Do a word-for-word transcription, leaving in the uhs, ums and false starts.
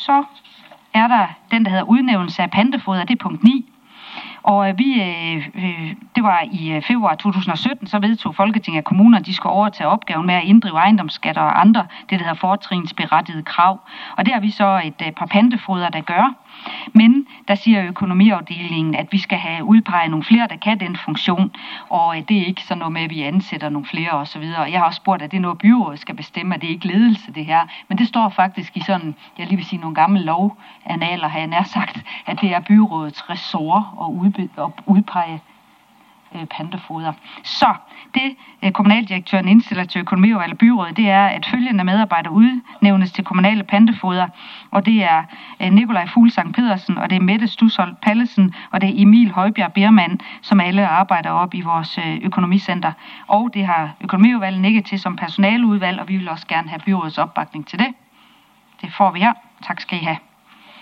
så er der den, der hedder udnævnelse af pantefoder, det er punkt ni. Og øh, vi, øh, det var i øh, februar to tusind og sytten, så vedtog Folketinget, at kommuner de skulle overtage opgaven med at inddrive ejendomsskatter og andre, det der hedder fortrinsberettigede krav. Og det har vi så et øh, par pantefoder, der gør. Men der siger økonomiafdelingen, at vi skal have udpeget nogle flere, der kan den funktion, og øh, det er ikke sådan noget med, at vi ansætter nogle flere osv. Jeg har også spurgt, at det er noget, byrådet skal bestemme, at det er ikke ledelse, det her. Men det står faktisk i sådan, jeg lige vil sige, nogle gamle lovanaler, har jeg nær sagt, at det er byrådets ressort at udpege pantefoder. Så det kommunaldirektøren indstiller til økonomiudvalget og byrådet, det er, at følgende medarbejdere udnævnes til kommunale pantefoder, og det er Nikolaj Fuglsang Pedersen, og det er Mette Stusholt Pallesen, og det er Emil Højbjerg Biermann, som alle arbejder op i vores økonomicenter. Og det har økonomiudvalget nikket til som personaleudvalg, og vi vil også gerne have byrådets opbakning til det. Det får vi her. Tak skal I have.